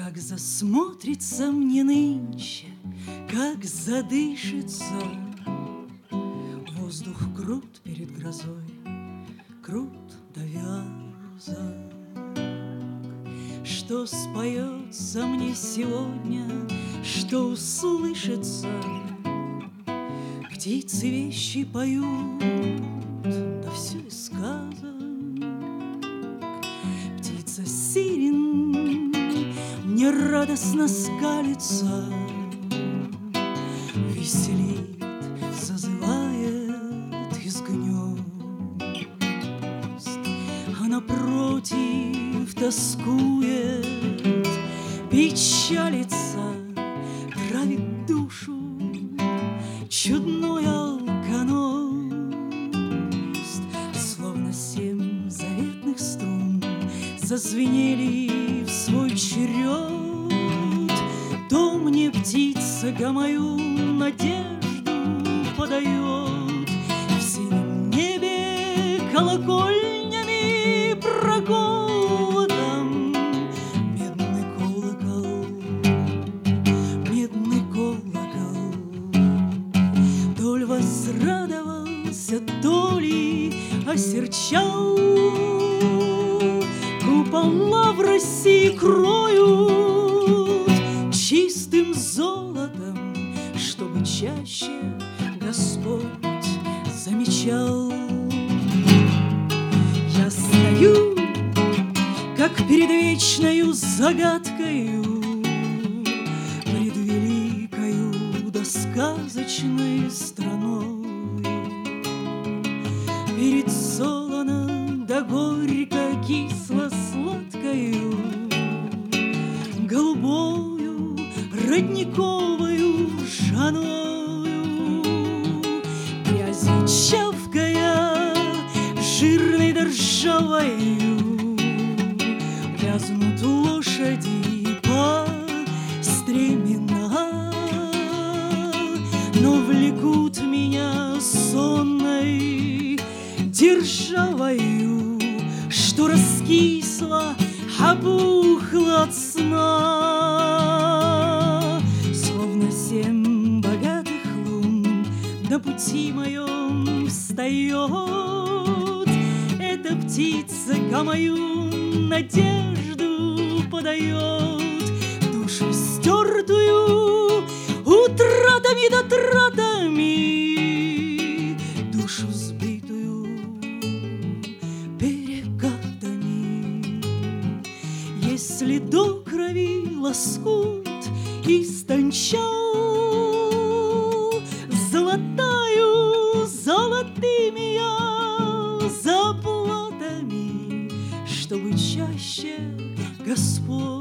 Как засмотрится мне нынче, как задышится. Воздух крут перед грозой, крут да вязок. Что споется мне сегодня, что услышится? Птицы вещи поют, да все из сказок. Птица сирен мне радостно скалится, веселит, зазывает из гнезд, а напротив тоскует, печалится, травит душу чудной алконост. Словно 7 заветных струн зазвенели в свой черед. То мне птица мою надежду подает. В синем небе колокольнями проколотом медный колокол, медный колокол. То ли возрадовался, то ли осерчал. Купола в России кроют чистым золотом, чтобы чаще Господь замечал. Я стою, как перед вечною загадкою, пред великою да сказочной страной, перед солоно да горько-кисло-сладкою, голубою родниковою жаною, грязью чавкая, жирной да ржавою, вязнут лошади по стремена, но влекут меня сонной державою, что раскисла, опухла от сна. Словно 7 богатых лун на пути моем встает. Эта птица мою надежду подает, душу стертую утратами да тратами, душу сбитую перекатами. Если до крови лоскут истончал, золотаю золотыми я заплатами, чтобы чаще Господь